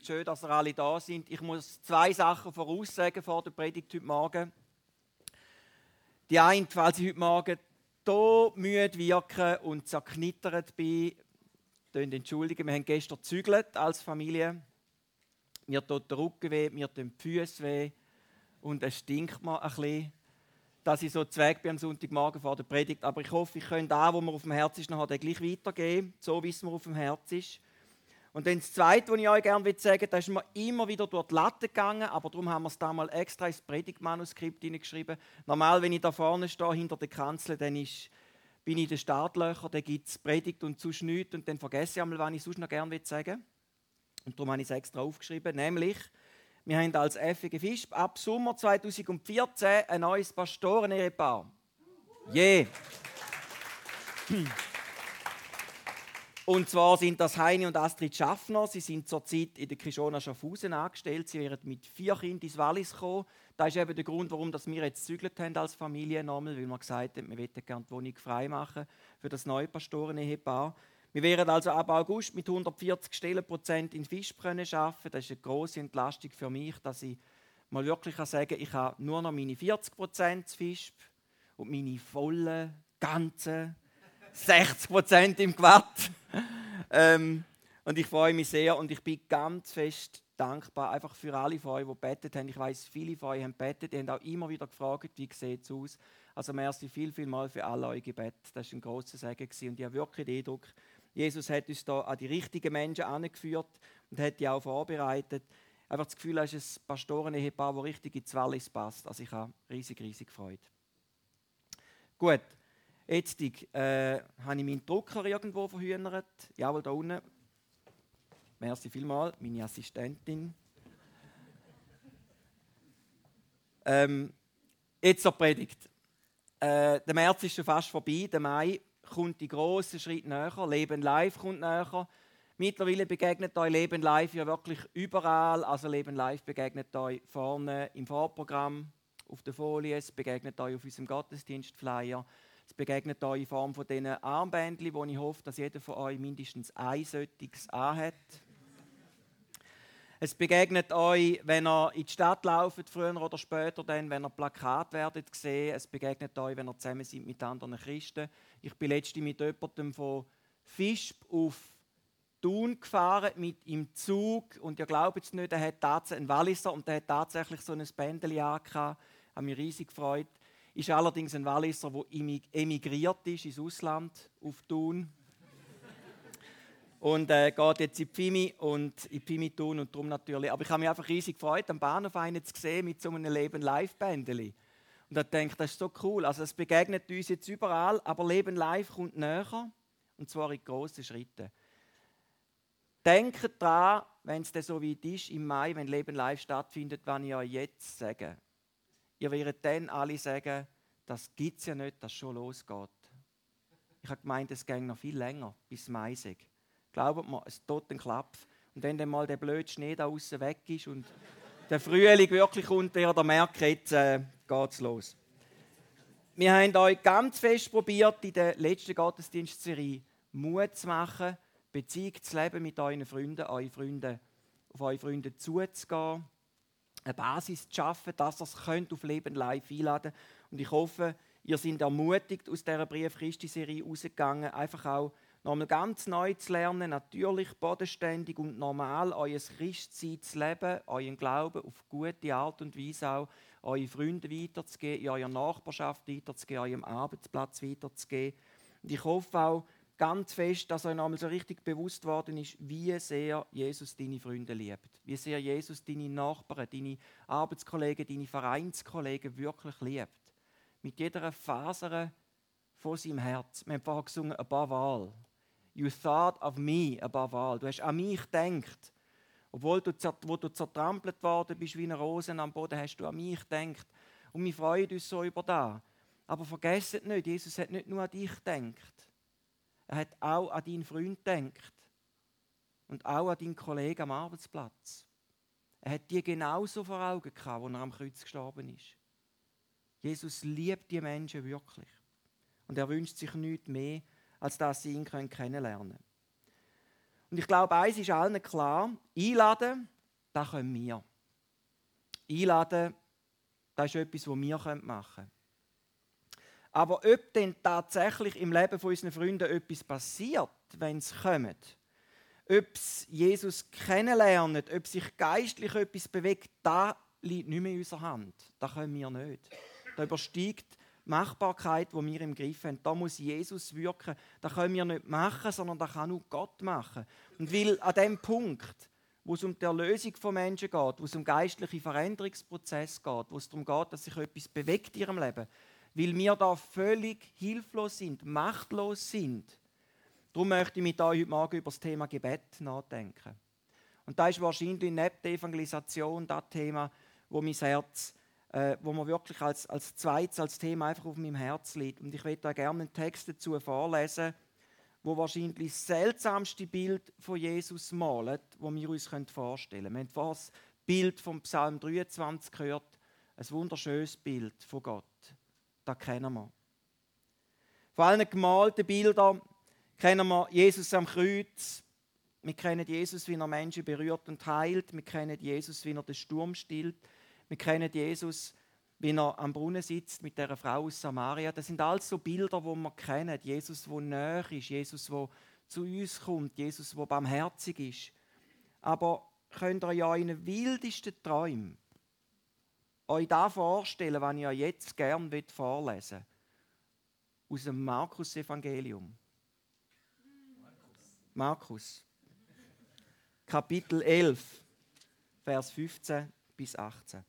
schön, dass ihr alle da sind. Ich muss 2 Sachen voraussagen vor der Predigt heute Morgen. Die eine, falls ich heute Morgen hier müde wirke und zerknittert bin, entschuldigen, wir haben gestern gezügelt als Familie. Mir tut der Rücken weh, mir tun die Füße weh und es stinkt mir ein bisschen, dass ich so zweig bin am Sonntagmorgen vor der Predigt. Aber ich hoffe, ich kann da, wo mir auf dem Herz ist, nachher gleich weitergeben, so wie es mir auf dem Herz ist. Und dann das Zweite, was ich euch gerne sagen will, da ist mir immer wieder durch die Latte gegangen, aber darum haben wir es damals extra ins Predigtmanuskript hineingeschrieben. Normal, wenn ich da vorne stehe, hinter der Kanzel, dann bin ich in den Startlöchern, dann gibt es Predigt und sonst nichts und dann vergesse ich einmal, was ich sonst noch gerne sagen will. Und darum habe ich es extra aufgeschrieben, nämlich, wir haben als FEG Visp ab Sommer 2014 ein neues Pastoren-Ehepaar. Yeah! Und zwar sind das Heini und Astrid Schaffner. Sie sind zurzeit in der Kishona Schaffhausen angestellt. Sie werden mit 4 Kindern ins Wallis kommen. Das ist eben der Grund, warum wir jetzt gezügelt haben als Familie nochmal, weil wir gesagt haben, wir möchten gerne die Wohnung frei machen für das neue Pastoren-Ehepaar. Wir werden also ab August mit 140 Stellenprozent in Visp arbeiten. Das ist eine grosse Entlastung für mich, dass ich mal wirklich sagen kann, ich habe nur noch meine 40% zu Visp und meine vollen, ganzen 60% im Quad. Und ich freue mich sehr und ich bin ganz fest dankbar einfach für alle von euch, die gebetet haben. Ich weiss, viele von euch haben gebetet, die haben auch immer wieder gefragt, wie sieht es aus. Also merci viel mal für alle eure Gebete. Das war ein grosser Segen und ich habe wirklich den Eindruck, Jesus hat uns da an die richtigen Menschen angeführt und hat die auch vorbereitet. Einfach das Gefühl, es ist ein Pastoren-Ehepaar, das richtig ins Wallis passt. Also ich habe riesig Freude. Gut. Jetzt habe ich meinen Drucker irgendwo verhühnert. Jawohl, da unten. Merci vielmals, meine Assistentin. Jetzt zur Predigt. Der März ist schon fast vorbei. Der Mai kommt die grossen Schritte näher. Leben live kommt näher. Mittlerweile begegnet euch Leben live ja wirklich überall. Also Leben live begegnet euch vorne im Vorprogramm, auf der Folie. Es begegnet euch auf unserem Gottesdienstflyer. Es begegnet euch in Form von diesen Armbändchen, wo ich hoffe, dass jeder von euch mindestens ein solches anhat. Es begegnet euch, wenn ihr in die Stadt lauft, früher oder später, dann, wenn ihr Plakate werdet sehen. Es begegnet euch, wenn ihr zusammen seid mit anderen Christen. Ich bin letztens mit jemandem von Visp auf Thun gefahren, mit im Zug. Und ihr glaubt es nicht, er hat tatsächlich einen Walliser und der hat tatsächlich so ein Bändchen angehabt. Ich habe mich riesig gefreut. Ist allerdings ein Walliser, der emigriert ist ins Ausland, auf Thun. Und geht jetzt in die Pfimi Thun und darum natürlich. Aber ich habe mich einfach riesig gefreut, am Bahnhof einen zu sehen mit so einem Leben-Live-Bändeli. Und da denke ich, das ist so cool. Also es begegnet uns jetzt überall, aber Leben Live kommt näher. Und zwar in grossen Schritten. Denkt daran, wenn es dann so weit ist, im Mai, wenn Leben Live stattfindet, was ich euch jetzt sage. Ihr werdet dann alle sagen, das gibt es ja nicht, dass es schon losgeht. Ich habe gemeint, es geht noch viel länger, bis Mai ist. Glaubt mir, es tut einen Klapp. Und wenn dann mal der blöde Schnee da außen weg ist und der Frühling wirklich kommt, dann merkt jetzt geht es los. Wir haben euch ganz fest probiert, in der letzten Gottesdienstserie Mut zu machen, Beziehung zu leben mit euren Freunden, auf eure Freunde zuzugehen, eine Basis zu schaffen, dass ihr es auf Leben live einladen könnt. Und ich hoffe, ihr seid ermutigt, aus dieser Brief-Christi-Serie rausgegangen, einfach auch nochmal ganz neu zu lernen, natürlich bodenständig und normal euer Christsein zu leben, euren Glauben auf gute Art und Weise auch, eure Freunde weiterzugeben, in eurer Nachbarschaft weiterzugeben, eurem Arbeitsplatz weiterzugeben. Und ich hoffe auch ganz fest, dass euch nochmal so richtig bewusst worden ist, wie sehr Jesus deine Freunde liebt. Wie sehr Jesus deine Nachbarn, deine Arbeitskollegen, deine Vereinskollegen wirklich liebt. Mit jeder Faser von seinem Herz. Wir haben vorher gesungen, above all. You thought of me above all. Du hast an mich gedacht. Obwohl du zertrampelt worden bist wie eine Rose am Boden, hast du an mich gedacht. Und wir freuen uns so über das. Aber vergesst nicht, Jesus hat nicht nur an dich gedacht. Er hat auch an deinen Freund gedacht. Und auch an deinen Kollegen am Arbeitsplatz. Er hat die genauso vor Augen gehabt, als er am Kreuz gestorben ist. Jesus liebt die Menschen wirklich. Und er wünscht sich nichts mehr, als dass sie ihn kennenlernen können. Und ich glaube, eins ist allen klar: Einladen das können wir. Einladen, das ist etwas, was wir machen können. Aber ob denn tatsächlich im Leben von unseren Freunden etwas passiert, wenn sie kommen, ob sie Jesus kennenlernen, ob sich geistlich etwas bewegt, das liegt nicht mehr in unserer Hand. Das können wir nicht. Das übersteigt die Machbarkeit, die wir im Griff haben. Da muss Jesus wirken. Das können wir nicht machen, sondern das kann nur Gott machen. Und weil an dem Punkt, wo es um die Erlösung von Menschen geht, wo es um geistliche Veränderungsprozesse geht, wo es darum geht, dass sich etwas bewegt in ihrem Leben, weil wir da völlig hilflos sind, machtlos sind. Darum möchte ich mit euch heute Morgen über das Thema Gebet nachdenken. Und da ist wahrscheinlich neben der Evangelisation das Thema, wo mein Herz, wo mir wirklich als zweites als Thema einfach auf meinem Herz liegt. Und ich möchte da gerne einen Text dazu vorlesen, wo wahrscheinlich das seltsamste Bild von Jesus malt, das wir uns vorstellen können. Wir haben vorhin das Bild vom Psalm 23 gehört, ein wunderschönes Bild von Gott. Das kennen wir. Vor allen gemalten Bildern kennen wir Jesus am Kreuz. Wir kennen Jesus, wie er Menschen berührt und heilt. Wir kennen Jesus, wie er den Sturm stillt. Wir kennen Jesus, wie er am Brunnen sitzt mit der Frau aus Samaria. Das sind alles so Bilder, die wir kennen. Jesus, der nahe ist. Jesus, der zu uns kommt. Jesus, der barmherzig ist. Aber könnt ihr ja in den wildesten Träumen euch das vorstellen, was ich euch jetzt gerne vorlesen will? Aus dem Markus-Evangelium. Markus. Kapitel 11, Vers 15 bis 18.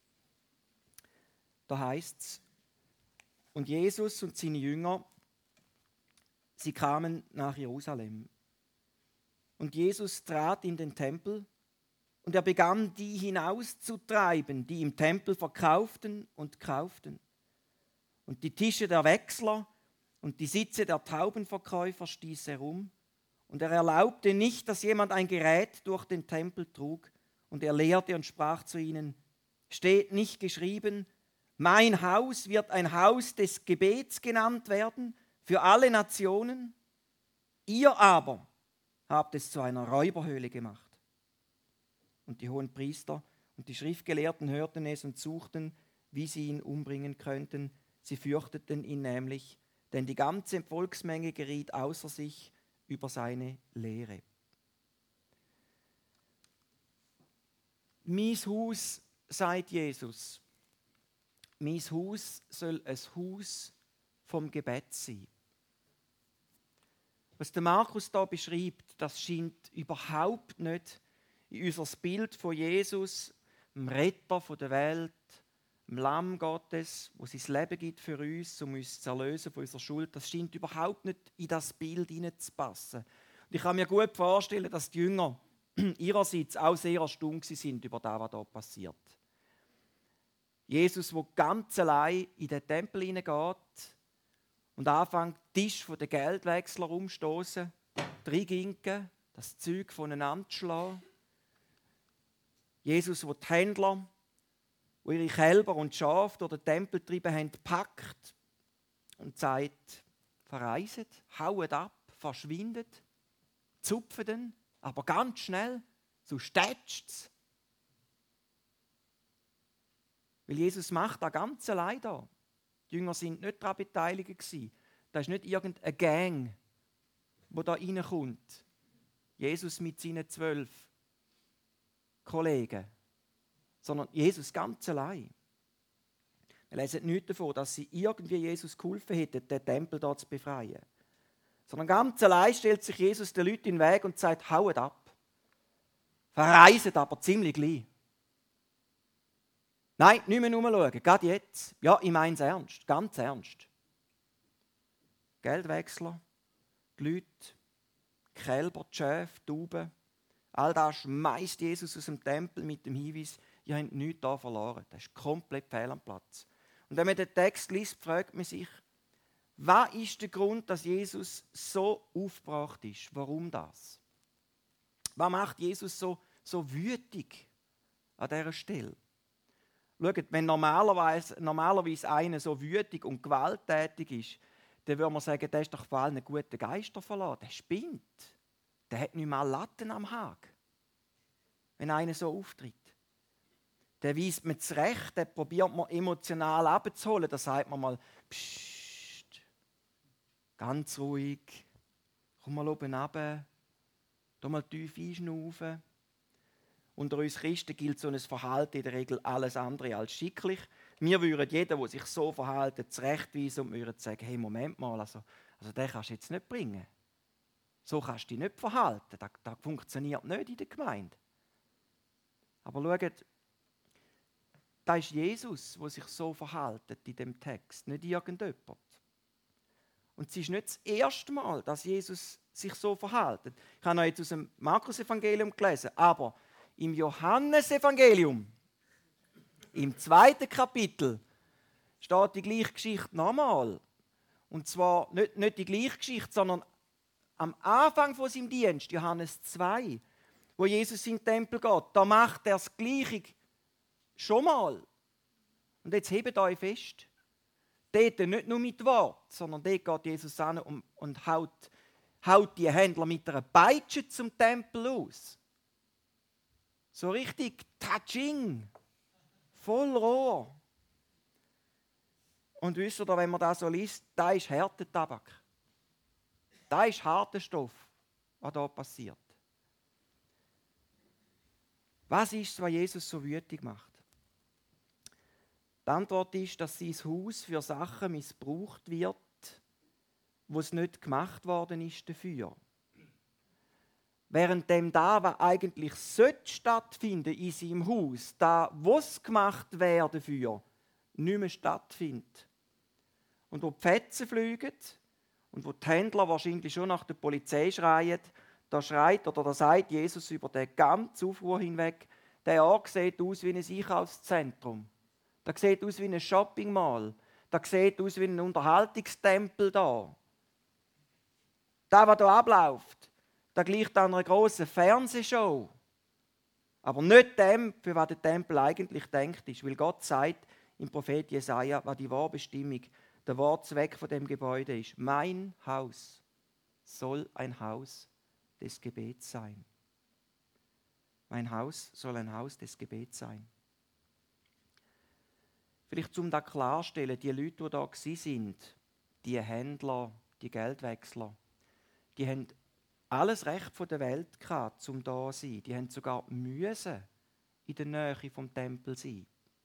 Da heißt es: Und Jesus und seine Jünger, sie kamen nach Jerusalem. Und Jesus trat in den Tempel und er begann, die hinauszutreiben, die im Tempel verkauften und kauften. Und die Tische der Wechsler und die Sitze der Taubenverkäufer stieß er um. Und er erlaubte nicht, dass jemand ein Gerät durch den Tempel trug. Und er lehrte und sprach zu ihnen: Steht nicht geschrieben, mein Haus wird ein Haus des Gebets genannt werden für alle Nationen? Ihr aber habt es zu einer Räuberhöhle gemacht. Und die Hohenpriester und die Schriftgelehrten hörten es und suchten, wie sie ihn umbringen könnten. Sie fürchteten ihn nämlich, denn die ganze Volksmenge geriet außer sich über seine Lehre. Mein Haus, sagt Jesus, mein Haus soll ein Haus vom Gebet sein. Was der Markus da beschreibt, das scheint überhaupt nicht in unser Bild von Jesus, dem Retter der Welt, dem Lamm Gottes, wo sein Leben gibt für uns, um uns zu erlösen von unserer Schuld, das scheint überhaupt nicht in das Bild hineinzupassen. Und ich kann mir gut vorstellen, dass die Jünger ihrerseits auch sehr erstaunt sind über das, was da passiert. Jesus, der ganz allein in den Tempel hineingeht und anfängt, den Tisch der Geldwechsler umzustoßen, reinginken, das Zeug voneinander zu schlagen. Jesus, der die Händler, die ihre Kälber und Schafe durch den Tempel getrieben haben, packt und sagt: Verreiset, haut ab, verschwindet, zupft ihn, aber ganz schnell, so tätscht es. Weil Jesus macht das ganz allein da. Die Jünger sind nicht daran beteiligt gewesen. Das ist nicht irgendeine Gang, die da reinkommt. Jesus mit seinen 12 Kollegen. Sondern Jesus ganz allein. Wir lesen nichts davon, dass sie irgendwie Jesus geholfen hätten, den Tempel dort zu befreien. Sondern ganz allein stellt sich Jesus den Leuten in den Weg und sagt: Haut ab. Verreiset aber ziemlich gleich. Nein, nicht mehr rumschauen, gerade jetzt. Ja, ich meine es ernst, ganz ernst. Geldwechsler, die Leute, die Kälber, die Schafe, die Tauben, all das schmeißt Jesus aus dem Tempel mit dem Hinweis: Ihr habt nichts da verloren. Das ist komplett fehl am Platz. Und wenn man den Text liest, fragt man sich, was ist der Grund, dass Jesus so aufgebracht ist? Warum das? Was macht Jesus so wütig an dieser Stelle? Schaut, wenn normalerweise einer so wütig und gewalttätig ist, dann würde man sagen, der ist doch vor allem ein guter Geister verlassen. Der spinnt. Der hat nicht mal Latten am Haken. wenn einer so auftritt. Der weist mir zurecht, den probiert man emotional abzuholen. Da sagt man mal, psst, ganz ruhig, komm mal oben runter, tu mal tief einschnaufen. Unter uns Christen gilt so ein Verhalten in der Regel alles andere als schicklich. Wir würden jeden, der sich so verhält, zurechtweisen und würden sagen, hey, Moment mal, also den kannst du jetzt nicht bringen. So kannst du dich nicht verhalten. Das funktioniert nicht in der Gemeinde. Aber schaut, da ist Jesus, der sich so verhält in dem Text, nicht irgendjemand. Und es ist nicht das erste Mal, dass Jesus sich so verhält. Ich habe noch jetzt aus dem Markus-Evangelium gelesen, aber im Johannes-Evangelium, im 2. Kapitel, steht die gleiche Geschichte nochmal. Und zwar nicht die gleiche Geschichte, sondern am Anfang von seinem Dienst, Johannes 2, wo Jesus in den Tempel geht, da macht er das Gleiche schon mal. Und jetzt hebt euch fest. Dort nicht nur mit Wort, sondern dort geht Jesus an und haut die Händler mit einer Peitsche zum Tempel aus. So richtig Touching, voll Rohr. Und wisst ihr, wenn man das so liest, da ist harter Tabak. Da ist harter Stoff, was da passiert. Was ist es, was Jesus so wütig macht? Die Antwort ist, dass sein Haus für Sachen missbraucht wird, wo es nicht gemacht worden ist dafür. Währenddem da, was eigentlich stattfinden in seinem Haus, da, was gemacht wäre dafür, nicht mehr stattfindet. Und wo die Fetzen fliegen und wo die Händler wahrscheinlich schon nach der Polizei schreien, da schreit oder da sagt Jesus über den ganzen Aufruhr hinweg, der Ort sieht aus wie ein Einkaufszentrum. Das sieht aus wie ein Shopping Mall. Das sieht aus wie ein Unterhaltungstempel da. Das, was hier abläuft, das gleicht an einer grossen Fernsehshow. Aber nicht dem, für was der Tempel eigentlich denkt ist. Weil Gott sagt im Prophet Jesaja, was die wahre Bestimmung, der Wortzweck von dem Gebäude ist. Mein Haus soll ein Haus des Gebets sein. Mein Haus soll ein Haus des Gebets sein. Vielleicht um das klarzustellen, die Leute, die da sind, die Händler, die Geldwechsler, die haben alles Recht von der Welt gehabt, um da zu sein. Die haben sogar müssen in der Nähe vom Tempel sein.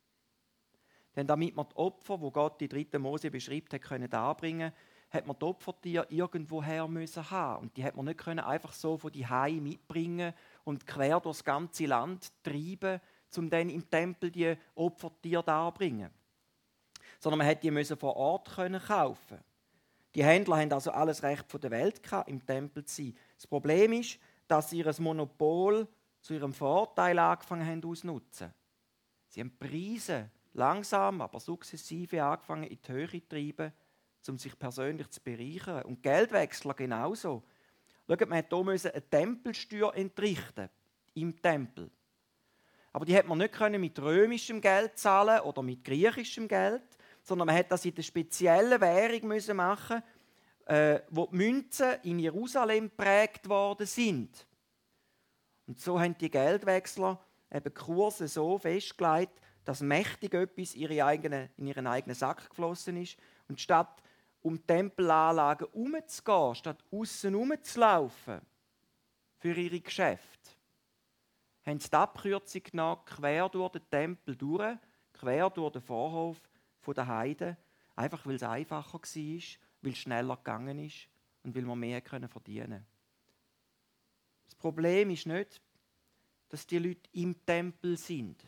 Denn damit man die Opfer, wo Gott in 3. Mose beschreibt hat, können darbringen, hat man die Opfertiere irgendwoher müssen haben. Und die hat man nicht können einfach so von die Hai mitbringen und quer durchs ganze Land treiben, um dann im Tempel die Opfertiere darbringen. Sondern man hätte die vor Ort kaufen. Die Händler haben also alles Recht von der Welt gehabt, im Tempel zu sein. Das Problem ist, dass sie ihr Monopol zu ihrem Vorteil angefangen haben auszunutzen. Sie haben Preise langsam, aber sukzessive angefangen in die Höhe zu treiben, um sich persönlich zu bereichern. Und Geldwechsler genauso. Schaut, man musste hier eine Tempelsteuer entrichten im Tempel. Aber die hat man nicht mit römischem Geld zahlen oder mit griechischem Geld, sondern man hat das in der speziellen Währung machen, wo die Münzen in Jerusalem geprägt worden sind. Und so haben die Geldwechsler eben Kurse so festgelegt, dass mächtig etwas in ihren eigenen Sack geflossen ist. Und statt um Tempelanlagen herumzugehen, statt aussen herumzulaufen für ihre Geschäfte, haben sie die Abkürzung genommen, quer durch den Tempel durch, quer durch den Vorhof der Heiden, einfach weil es einfacher war, weil es schneller gegangen ist und weil wir mehr verdienen können. Das Problem ist nicht, dass die Leute im Tempel sind.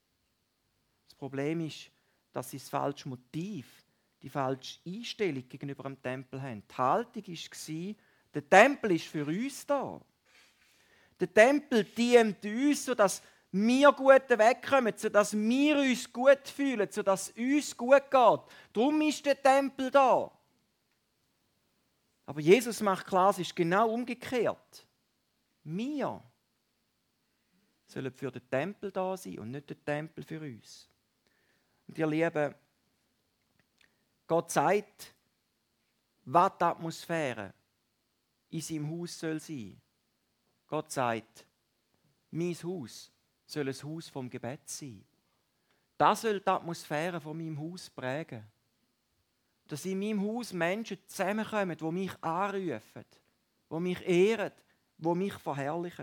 Das Problem ist, dass sie das falsche Motiv, die falsche Einstellung gegenüber dem Tempel haben. Die Haltung war, der Tempel ist für uns da. Der Tempel dient uns, sodass wir gut wegkommen, sodass wir uns gut fühlen, sodass es uns gut geht. Darum ist der Tempel da. Aber Jesus macht klar, es ist genau umgekehrt. Wir sollen für den Tempel da sein und nicht der Tempel für uns. Und ihr Lieben, Gott sagt, was die Atmosphäre in seinem Haus soll sein. Gott sagt, Mein Haus soll ein Haus vom Gebet sein. Das soll die Atmosphäre von meinem Haus prägen. Dass in meinem Haus Menschen zusammenkommen, die mich anrufen, die mich ehren, die mich verherrlichen.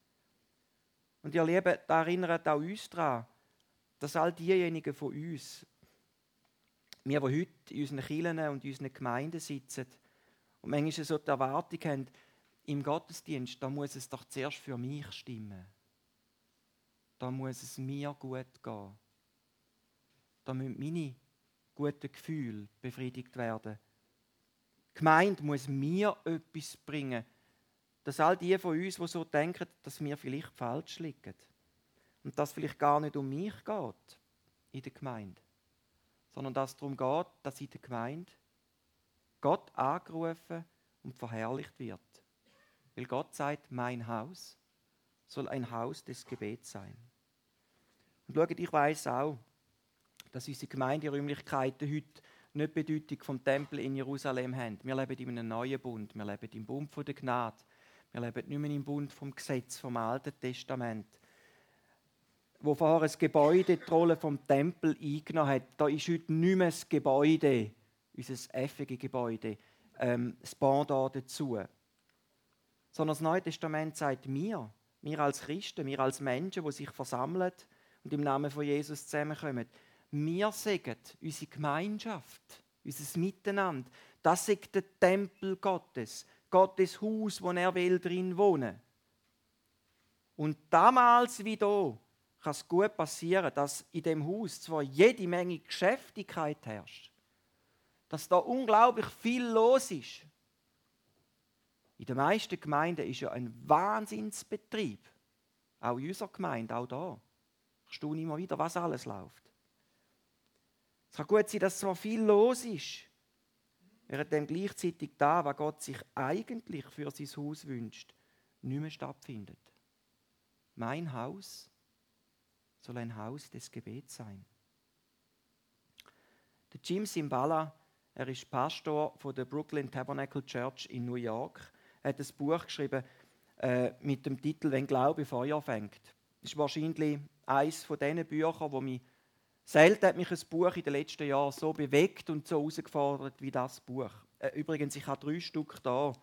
Und ihr Lieben, da erinnert auch uns daran, dass all diejenigen von uns, wir, die heute in unseren Kirchen und in unseren Gemeinden sitzen und manchmal so die Erwartung haben, im Gottesdienst, da muss es doch zuerst für mich stimmen. Da muss es mir gut gehen. Da müssen meine guten Gefühle befriedigt werden. Die Gemeinde muss mir etwas bringen, dass all die von uns, die so denken, dass wir vielleicht falsch liegen und dass es vielleicht gar nicht um mich geht in der Gemeinde, sondern dass es darum geht, dass in der Gemeinde Gott angerufen und verherrlicht wird. Weil Gott sagt, mein Haus soll ein Haus des Gebets sein. Und schaut, ich weiss auch, dass unsere Gemeinderäumlichkeiten heute nicht die Bedeutung vom Tempel in Jerusalem haben. Wir leben in einem neuen Bund. Wir leben im Bund der Gnade. Wir leben nicht mehr im Bund vom Gesetz, vom Alten Testament. Wo vorher ein Gebäude die Rolle vom Tempel eingenommen hat, da ist heute nicht mehr das Gebäude, unser effige Gebäude, das Pendant dazu. Sondern das Neue Testament sagt wir als Christen, wir als Menschen, die sich versammeln und im Namen von Jesus zusammenkommen, wir sagen, unsere Gemeinschaft, unser Miteinander, das ist der Tempel Gottes, Gottes Haus, wo er will drin wohnen. Und damals wie da kann es gut passieren, dass in dem Haus zwar jede Menge Geschäftigkeit herrscht, dass da unglaublich viel los ist. In den meisten Gemeinden ist ja ein Wahnsinnsbetrieb. Auch in unserer Gemeinde, auch da. Ich staune immer wieder, was alles läuft. Es kann gut sein, dass zwar viel los ist, während dem gleichzeitig da, was Gott sich eigentlich für sein Haus wünscht, nicht mehr stattfindet. Mein Haus soll ein Haus des Gebets sein. Der Jim Cymbala, er ist Pastor von der Brooklyn Tabernacle Church in New York. Er hat ein Buch geschrieben mit dem Titel «Wenn Glaube Feuer fängt». Das ist wahrscheinlich eines von diesen Büchern, wo mich selten hat mich ein Buch in den letzten Jahren so bewegt und so herausgefordert wie das Buch. Übrigens, ich habe 3 Stück da.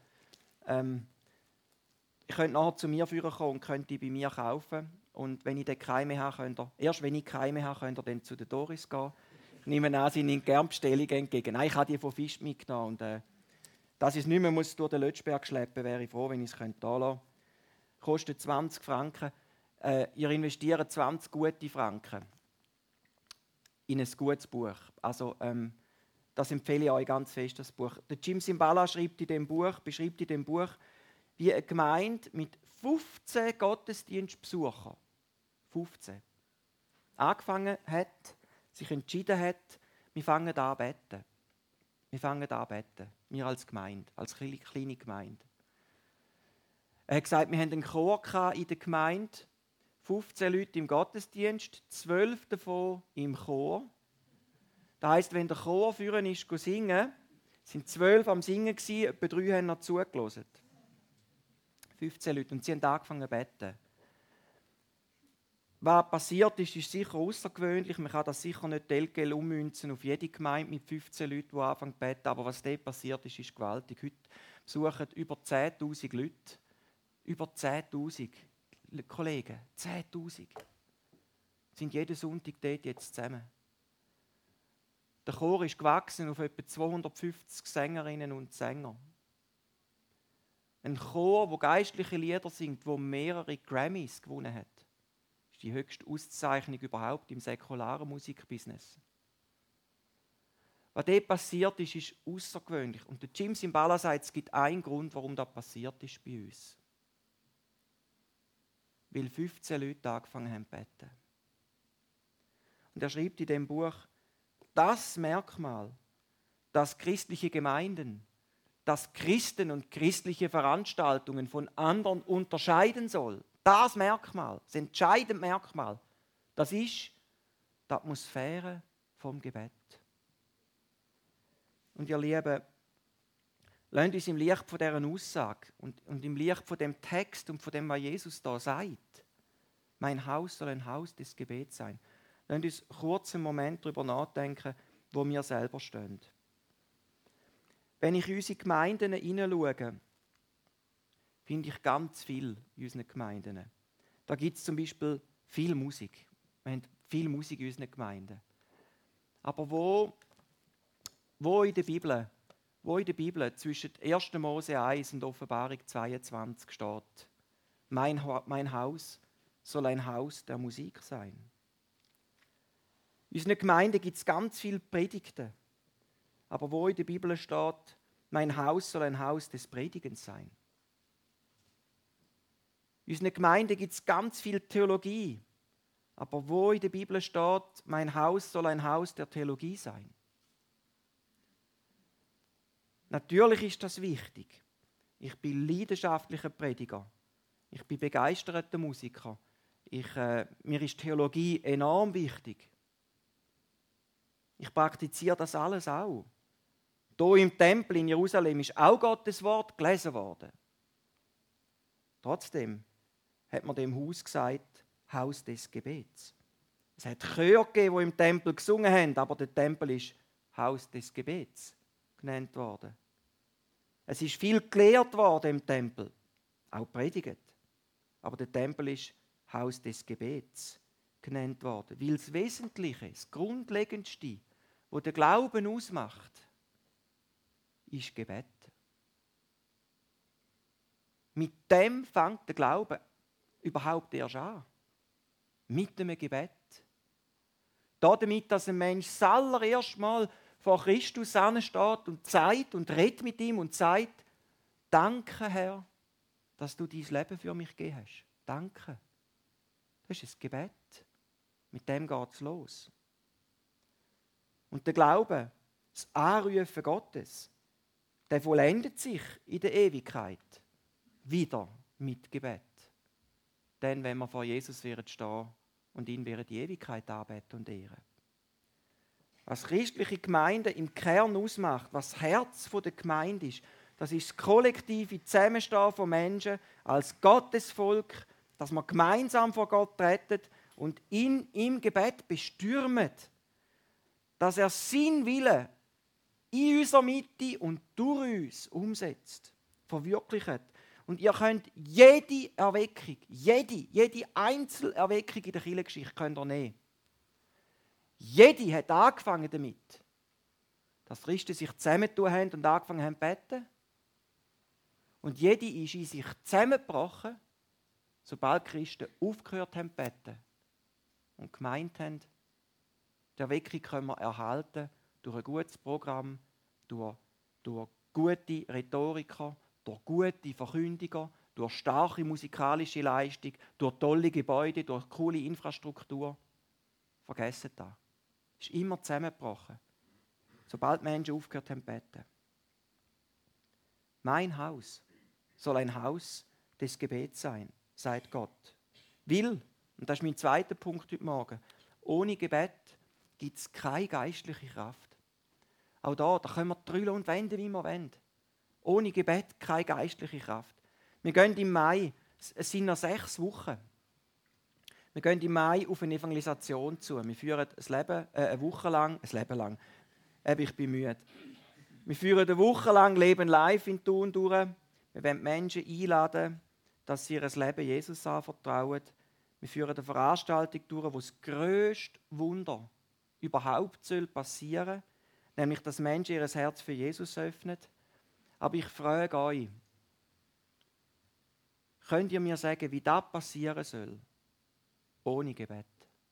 Ich könnte nachher zu mir führen kommen und könnte die bei mir kaufen. Und wenn ich dann keine mehr habe, erst wenn ich keine mehr habe, könnt ihr dann zu der Doris gehen. Ich nehme an, sie nimmt gerne Bestellungen entgegen. Nein, ich habe die von Fisch mitgenommen. Und, dass ich es nicht mehr muss durch den Lötschberg schleppen, wäre ich froh, wenn ich es hier lassen könnte. Kostet 20 Franken. Ihr investiert 20 gute Franken in ein gutes Buch. Also, das empfehle ich euch ganz fest, das Buch. Der Jim Cymbala beschreibt in dem Buch, wie eine Gemeinde mit 15 Gottesdienstbesuchern, 15, angefangen hat, sich entschieden hat, wir fangen an zu beten. Wir fangen an zu beten. Wir als Gemeinde, als kleine Gemeinde. Er hat gesagt, wir hatten einen Chor in der Gemeinde, 15 Leute im Gottesdienst, 12 davon im Chor. Das heisst, wenn der Chor führen ist, singen, sind 12 am Singen gewesen, etwa 3 haben noch zugelassen. 15 Leute. Und sie haben angefangen zu beten. Was passiert ist, ist sicher außergewöhnlich. Man kann das sicher nicht telgel ummünzen auf jede Gemeinde mit 15 Leuten, die anfangen zu beten. Aber was dort passiert ist, ist gewaltig. Heute besuchen über 10'000 Leute. Über 10'000 Kollegen. 10'000. Sind jeden Sonntag dort jetzt zusammen. Der Chor ist gewachsen auf etwa 250 Sängerinnen und Sänger. Ein Chor, der geistliche Lieder singt, der mehrere Grammys gewonnen hat. Das ist die höchste Auszeichnung überhaupt im säkularen Musikbusiness. Was dort passiert ist, ist außergewöhnlich. Und der Jim Cymbala sagt, es gibt einen Grund, warum das passiert ist bei uns. Weil 15 Leute angefangen haben zu beten. Und er schreibt in dem Buch, das Merkmal, dass christliche Gemeinden, dass Christen und christliche Veranstaltungen von anderen unterscheiden soll, das Merkmal, das entscheidende Merkmal, das ist die Atmosphäre vom Gebet. Und ihr Lieben, lasst uns im Licht von dieser Aussage und im Licht von dem Text und von dem, was Jesus da sagt, Mein Haus soll ein Haus des Gebets sein. Lasst uns kurz einen Moment darüber nachdenken, wo wir selber stehen. Wenn ich in unsere Gemeinden hineinschaue, finde ich ganz viel in unseren Gemeinden. Da gibt es zum Beispiel viel Musik. Wir haben viel Musik in unseren Gemeinden. Aber wo in der Bibel zwischen 1. Mose 1 und Offenbarung 22 steht, mein Haus soll ein Haus der Musik sein. In unseren Gemeinden gibt es ganz viele Predigten. Aber wo in der Bibel steht, mein Haus soll ein Haus des Predigens sein. In unseren Gemeinden gibt es ganz viel Theologie. Aber wo in der Bibel steht, mein Haus soll ein Haus der Theologie sein. Natürlich ist das wichtig. Ich bin leidenschaftlicher Prediger. Ich bin begeisterter Musiker. Mir ist Theologie enorm wichtig. Ich praktiziere das alles auch. Hier im Tempel in Jerusalem ist auch Gottes Wort gelesen worden. Trotzdem hat man dem Haus gesagt, Haus des Gebets. Es hat Chöre gegeben, die im Tempel gesungen haben, aber der Tempel ist Haus des Gebets genannt worden. Es ist viel gelehrt worden im Tempel, auch predigt. Aber der Tempel ist Haus des Gebets genannt worden, weil das Wesentliche, das Grundlegendste, was der Glauben ausmacht, ist Gebet. Mit dem fängt der Glaube überhaupt erst an. Mit dem Gebet. Damit, dass ein Mensch das allererste Mal vor Christus steht und sagt und redet mit ihm und sagt, danke, Herr, dass du dein Leben für mich gegeben hast. Danke. Das ist ein Gebet. Mit dem geht es los. Und der Glaube, das Anrufen Gottes, der vollendet sich in der Ewigkeit wieder mit Gebet. Denn wenn wir vor Jesus stehen und ihn die Ewigkeit anbeten und ehren. Was christliche Gemeinde im Kern ausmacht, was das Herz der Gemeinde ist, das ist das kollektive Zusammenstehen von Menschen als Gottesvolk, dass wir gemeinsam vor Gott treten und ihn im Gebet bestürmen, dass er seinen Willen in unserer Mitte und durch uns umsetzt, verwirklicht. Und ihr könnt jede Erweckung, jede Einzelerweckung in der Kirchengeschichte könnt ihr nehmen. Jede hat angefangen damit, dass Christen sich zusammentun haben und angefangen haben zu beten. Und jede ist in sich zusammengebrochen, sobald Christen aufgehört haben zu beten und gemeint haben, die Erweckung können wir erhalten durch ein gutes Programm, durch gute Rhetoriker, durch gute Verkündiger, durch starke musikalische Leistung, durch tolle Gebäude, durch coole Infrastruktur. Vergessen das. Es ist immer zusammengebrochen, sobald Menschen aufgehört haben zu beten. Mein Haus soll ein Haus des Gebets sein, sagt Gott. Weil, und das ist mein zweiter Punkt heute Morgen, ohne Gebet gibt es keine geistliche Kraft. Auch da können wir drüllen und wenden, wie wir wollen. Ohne Gebet keine geistliche Kraft. Wir gehen im Mai, es sind noch 6 Wochen. Wir gehen im Mai auf eine Evangelisation zu. Wir führen eine Woche lang, ich bin müde. Wir führen eine Woche lang Leben live in Thun durch. Wir wollen Menschen einladen, dass sie ihr Leben Jesus anvertrauen. Wir führen eine Veranstaltung durch, wo das grösste Wunder überhaupt passieren soll, nämlich, dass Menschen ihr Herz für Jesus öffnen. Aber ich frage euch, könnt ihr mir sagen, wie das passieren soll? Ohne Gebet.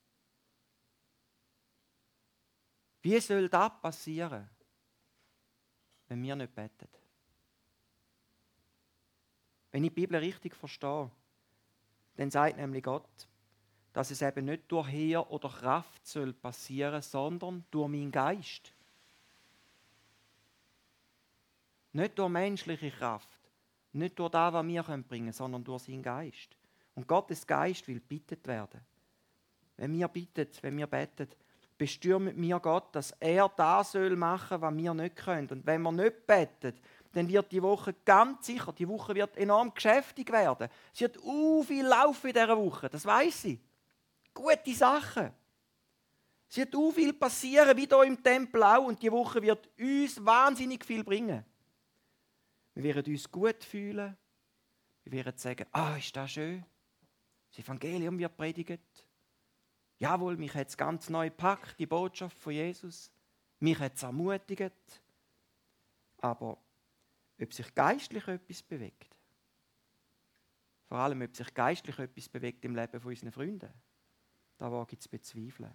Wie soll das passieren, wenn wir nicht beten? Wenn ich die Bibel richtig verstehe, dann sagt nämlich Gott, dass es eben nicht durch Heer oder Kraft soll passieren, sondern durch meinen Geist. Nicht durch menschliche Kraft, nicht durch das, was wir bringen können, sondern durch seinen Geist. Und Gottes Geist will bittet werden. Wenn wir beten, bestürmen wir Gott, dass er das soll machen, was wir nicht können. Und wenn wir nicht beten, dann wird die Woche ganz sicher, die Woche wird enorm geschäftig werden. Es wird viel laufen in dieser Woche, das weiss ich. Gute Sachen. Es wird viel passieren, wie hier im Tempel auch, und die Woche wird uns wahnsinnig viel bringen. Wir werden uns gut fühlen. Wir werden sagen, ist das schön. Das Evangelium wird predigt. Jawohl, mich hat es ganz neu gepackt, die Botschaft von Jesus. Mich hat es ermutigt. Aber ob sich geistlich etwas bewegt, vor allem ob sich geistlich etwas bewegt im Leben von unseren Freunden, da wage ich zu bezweifeln.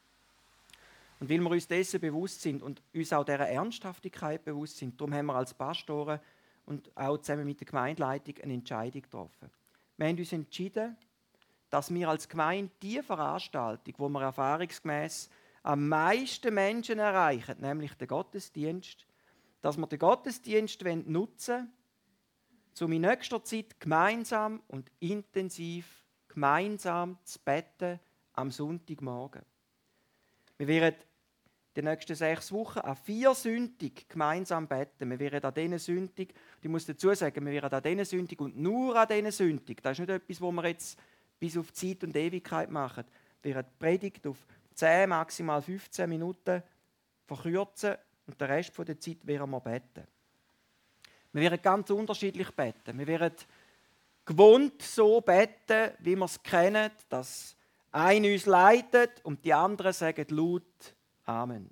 Und weil wir uns dessen bewusst sind und uns auch dieser Ernsthaftigkeit bewusst sind, darum haben wir als Pastoren und auch zusammen mit der Gemeindeleitung eine Entscheidung getroffen. Wir haben uns entschieden, dass wir als Gemeinde die Veranstaltung, wo wir erfahrungsgemäß am meisten Menschen erreichen, nämlich den Gottesdienst, dass wir den Gottesdienst nutzen wollen, um in nächster Zeit gemeinsam und intensiv gemeinsam zu beten am Sonntagmorgen. Wir werden die nächsten 6 Wochen an 4 Sündigen gemeinsam beten. Wir werden an diesen Sündigen, ich muss dazu sagen, wir werden an diesen Sündigen und nur an diesen Sündigen, das ist nicht etwas, wo wir jetzt bis auf Zeit und Ewigkeit machen. Wir werden die Predigt auf 10, maximal 15 Minuten verkürzen und den Rest der Zeit werden wir beten. Wir werden ganz unterschiedlich beten. Wir werden gewohnt so beten, wie wir es kennen, dass einer uns leitet und die anderen sagen laut Amen.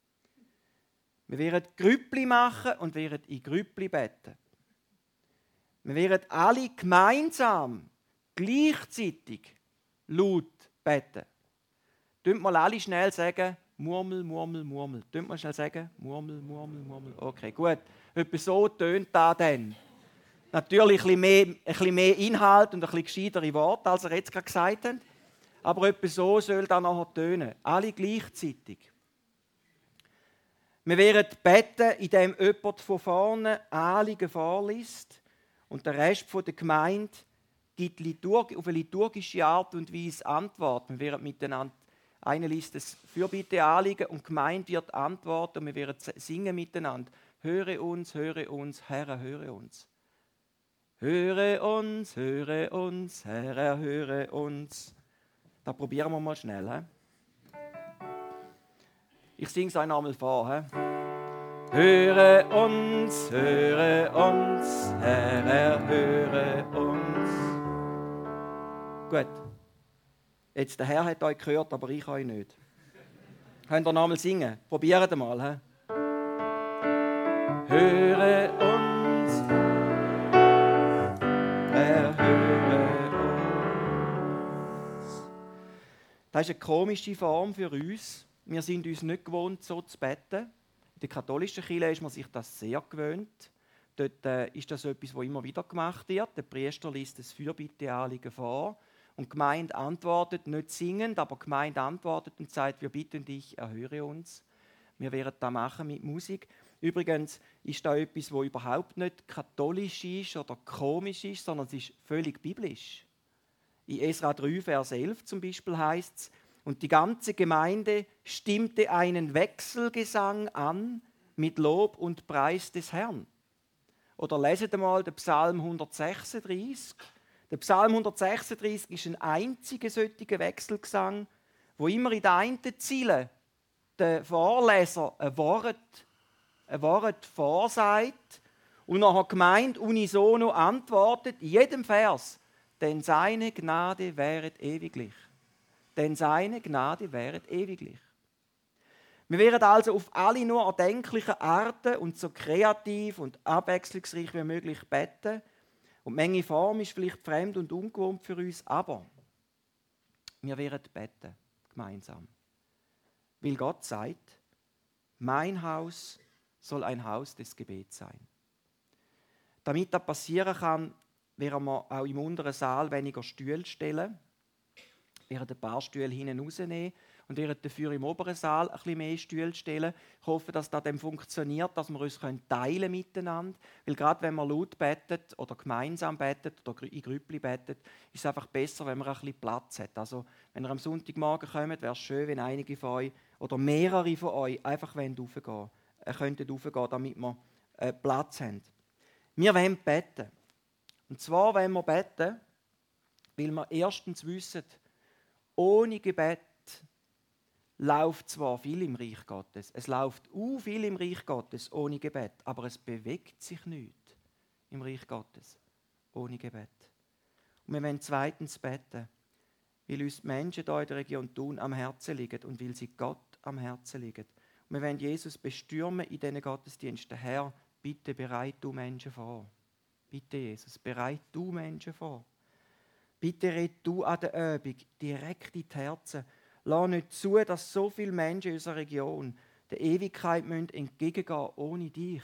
Wir werden Grüppli machen und werden in Grüppli beten. Wir werden alle gemeinsam, gleichzeitig laut beten. Tönt mal alle schnell sagen, Murmel, Murmel, Murmel. Tönt mal schnell sagen, Murmel, Murmel, Murmel. Okay, gut. Etwa so tönt das dann. Natürlich ein bisschen mehr Inhalt und ein bisschen gescheitere Worte, als er jetzt gerade gesagt hat. Aber etwa so soll das nachher tönen. Alle gleichzeitig. Wir werden beten, indem jemand von vorne Anliegen vorliest und der Rest der Gemeinde gibt auf eine liturgische Art und Weise Antwort. Wir werden miteinander, einer liest das Fürbitteanliegen und die Gemeinde wird antworten und wir werden singen miteinander. Höre uns, Herr, höre uns. Höre uns, Herr, höre uns. Das probieren wir mal schnell. He? Ich singe es euch einmal vor. He? Höre uns, Herr, höre uns. Gut. Jetzt, der Herr hat euch gehört, aber ich euch nicht. Könnt ihr nochmal singen? Probiert mal. He? Höre uns, Herr, höre uns. Das ist eine komische Form für uns. Wir sind uns nicht gewohnt, so zu beten. In der katholischen Kirche ist man sich das sehr gewöhnt. Dort ist das etwas, was immer wieder gemacht wird. Der Priester liest das Fürbitteanliegen vor und die Gemeinde antwortet, nicht singend, aber die Gemeinde antwortet und sagt, wir bitten dich, erhöre uns. Wir werden das machen mit Musik. Übrigens ist da etwas, was überhaupt nicht katholisch ist oder komisch ist, sondern es ist völlig biblisch. In Esra 3, Vers 11 zum Beispiel heißt es, und die ganze Gemeinde stimmte einen Wechselgesang an mit Lob und Preis des Herrn. Oder leset einmal den Psalm 136. Der Psalm 136 ist ein einziger solcher Wechselgesang, wo immer in der einen Zeile der Vorleser ein Wort vorsagt und nachher die Gemeinde unisono antwortet, in jedem Vers, denn seine Gnade währet ewiglich. Denn seine Gnade währet ewiglich. Wir werden also auf alle nur erdenklichen Arten und so kreativ und abwechslungsreich wie möglich beten. Und die Menge Form ist vielleicht fremd und ungewohnt für uns, aber wir werden beten, gemeinsam. Weil Gott sagt, mein Haus soll ein Haus des Gebets sein. Damit das passieren kann, werden wir auch im unteren Saal weniger Stühle stellen. Wir werden ein paar Stühle hinten rausnehmen und werden dafür im oberen Saal ein bisschen mehr Stühle stellen. Ich hoffe, dass das dann funktioniert, dass wir uns teilen miteinander. Weil gerade wenn man laut betet oder gemeinsam betet oder in Grüppli betet, ist es einfach besser, wenn man ein bisschen Platz hat. Also, wenn ihr am Sonntagmorgen kommt, wäre es schön, wenn einige von euch oder mehrere von euch einfach raufgehen könnten, damit wir Platz haben. Wir wollen beten. Und zwar wollen wir beten, weil wir erstens wissen, ohne Gebet läuft zwar viel im Reich Gottes, es läuft viel im Reich Gottes ohne Gebet, aber es bewegt sich nichts im Reich Gottes ohne Gebet. Und wir wollen zweitens beten, weil uns die Menschen hier in der Region Thun am Herzen liegen und weil sie Gott am Herzen liegen. Und wir wollen Jesus bestürmen in diesen Gottesdiensten. Herr, bitte bereit du Menschen vor. Bitte, Jesus, bereit du Menschen vor. Bitte red du an der Übung direkt in die Herzen. Lass nicht zu, dass so viele Menschen in unserer Region der Ewigkeit entgegengehen müssen ohne dich.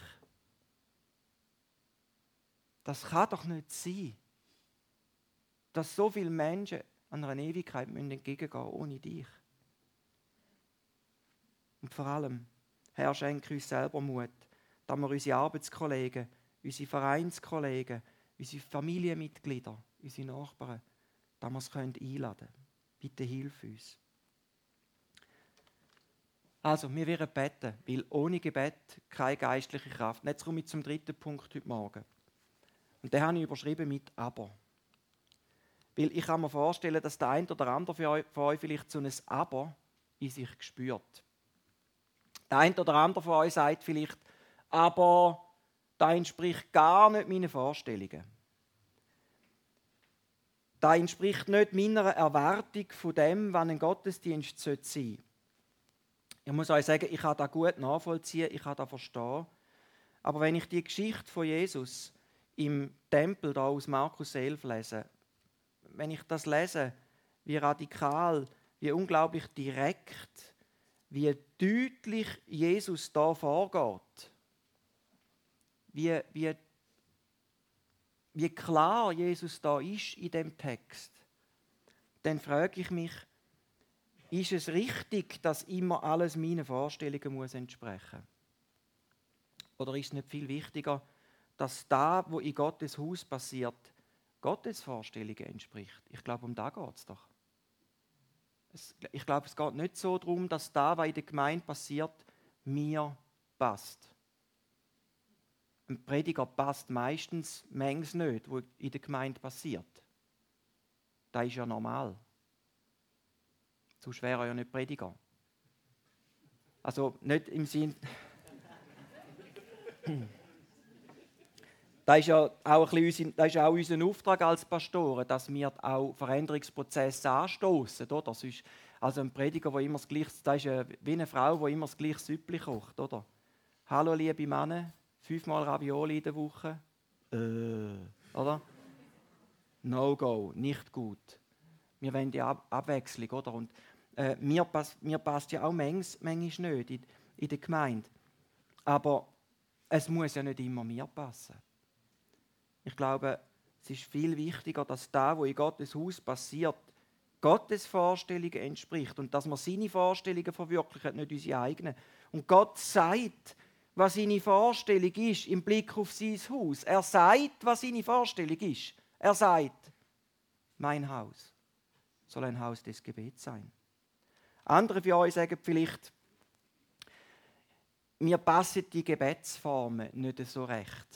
Das kann doch nicht sein, dass so viele Menschen an einer Ewigkeit entgegengehen müssen ohne dich. Und vor allem, Herr, schenke uns selber Mut, dass wir unsere Arbeitskollegen, unsere Vereinskollegen, unsere Familienmitglieder, unsere Nachbarn, dass wir es einladen können. Bitte hilf uns. Also, wir werden beten, weil ohne Gebet keine geistliche Kraft. Und jetzt komme ich zum dritten Punkt heute Morgen. Und den habe ich überschrieben mit «Aber». Weil ich kann mir vorstellen, dass der eine oder andere von euch vielleicht so ein «Aber» in sich spürt. Der eine oder andere von euch sagt vielleicht, aber das entspricht gar nicht meinen Vorstellungen. Das entspricht nicht meiner Erwartung von dem, wann ein Gottesdienst sein sollte. Ich muss euch sagen, ich kann das gut nachvollziehen, ich kann das verstehen. Aber wenn ich die Geschichte von Jesus im Tempel da aus Markus 11 lese, wenn ich das lese, wie radikal, wie unglaublich direkt, wie deutlich Jesus da vorgeht, wie klar Jesus da ist in dem Text, dann frage ich mich, ist es richtig, dass immer alles meinen Vorstellungen muss entsprechen? Oder ist es nicht viel wichtiger, dass das, was in Gottes Haus passiert, Gottes Vorstellungen entspricht? Ich glaube, um das geht es doch. Ich glaube, es geht nicht so darum, dass das, was in der Gemeinde passiert, mir passt. Ein Prediger passt meistens manches nicht, was in der Gemeinde passiert. Das ist ja normal. Sonst wäre er ja nicht Prediger. Also nicht im Sinn. Das ist ja auch unser Auftrag als Pastoren, dass wir auch Veränderungsprozesse anstoßen, oder? Also ein Prediger, der immer das Gleiche, das ist ja wie eine Frau, die immer das gleiche Süppli kocht, oder? Hallo liebe Männer, 5-mal Ravioli in der Woche. Oder? No go, nicht gut. Wir wollen die Abwechslung, oder? Und mir passt ja auch manchmal nicht in der Gemeinde. Aber es muss ja nicht immer mir passen. Ich glaube, es ist viel wichtiger, dass das, was in Gottes Haus passiert, Gottes Vorstellungen entspricht und dass man seine Vorstellungen verwirklichen, nicht unsere eigenen. Und Gott sagt, was seine Vorstellung ist im Blick auf sein Haus. Er sagt, was seine Vorstellung ist. Er sagt, mein Haus soll ein Haus des Gebets sein. Andere von euch sagen vielleicht, mir passen die Gebetsformen nicht so recht.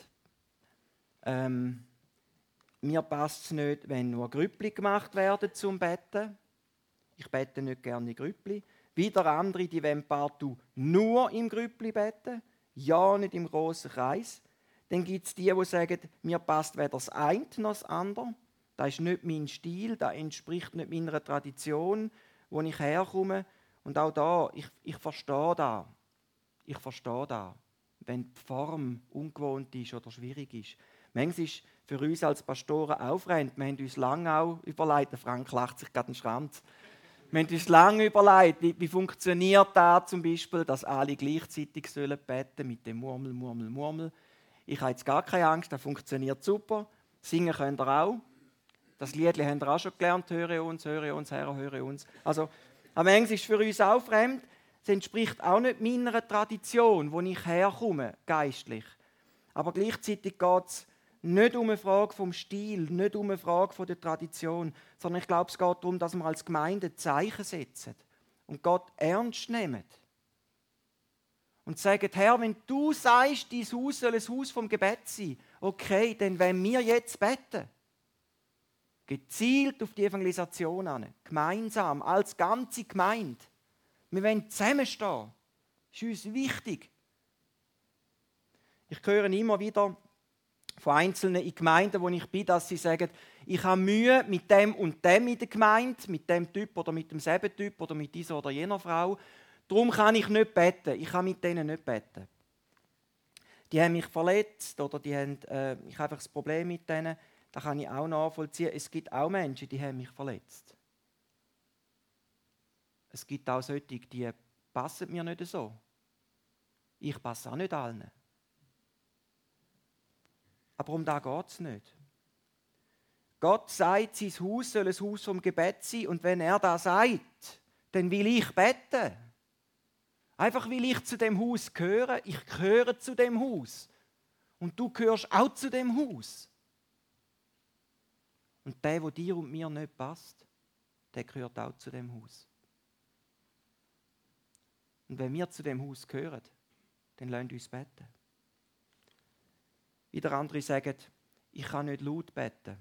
Mir passt es nicht, wenn nur Grüppli gemacht werden zum Betten. Ich bete nicht gerne in Grüppli. Wieder andere, die wollen partout nur im Grüppli beten, ja nicht im grossen Kreis. Dann gibt es die sagen, mir passt weder das eine noch das andere. Das ist nicht mein Stil, das entspricht nicht meiner Tradition, wo ich herkomme. Und auch da, ich verstehe das. Ich verstehe das, wenn die Form ungewohnt ist oder schwierig ist. Manchmal ist für uns als Pastoren aufregend. Wir haben uns lange auch überlegt, der Frank lacht sich gerade den Schranz. Wir haben uns lange überlegt, wie funktioniert das zum Beispiel, dass alle gleichzeitig beten sollen mit dem Murmel, Murmel, Murmel. Ich habe jetzt gar keine Angst, das funktioniert super. Singen könnt ihr auch. Das Lied habt ihr auch schon gelernt, höre uns, Herr, höre uns. Also, aber manchmal ist es für uns auch fremd. Es entspricht auch nicht meiner Tradition, wo ich herkomme, geistlich. Aber gleichzeitig geht es nicht um eine Frage vom Stil, nicht um eine Frage von der Tradition, sondern ich glaube, es geht darum, dass wir als Gemeinde Zeichen setzen und Gott ernst nehmen. und sagen, Herr, wenn du sagst, dein Haus soll ein Haus vom Gebet sein, okay, dann wollen wir jetzt beten. Gezielt auf die Evangelisation an, gemeinsam, als ganze Gemeinde. Wir wollen zusammenstehen. Das ist uns wichtig. Ich höre immer wieder von Einzelnen in Gemeinden, wo ich bin, dass sie sagen, ich habe Mühe mit dem und dem in der Gemeinde, mit dem Typ oder mit demselben Typ oder mit dieser oder jener Frau. Darum kann ich nicht beten. Ich kann mit denen nicht beten. Die haben mich verletzt oder ich habe einfach das Problem mit denen. Das kann ich auch nachvollziehen. Es gibt auch Menschen, die haben mich verletzt. Es gibt auch solche, die passen mir nicht so. Ich passe auch nicht allen. Aber um das geht es nicht. Gott sagt, sein Haus soll ein Haus vom Gebet sein. Und wenn er das sagt, dann will ich beten. Einfach weil ich zu dem Haus gehöre. Ich gehöre zu dem Haus. Und du gehörst auch zu dem Haus. Und der dir und mir nicht passt, der gehört auch zu dem Haus. Und wenn wir zu dem Haus gehören, dann lasst uns beten. Wieder andere sagen, ich kann nicht laut beten.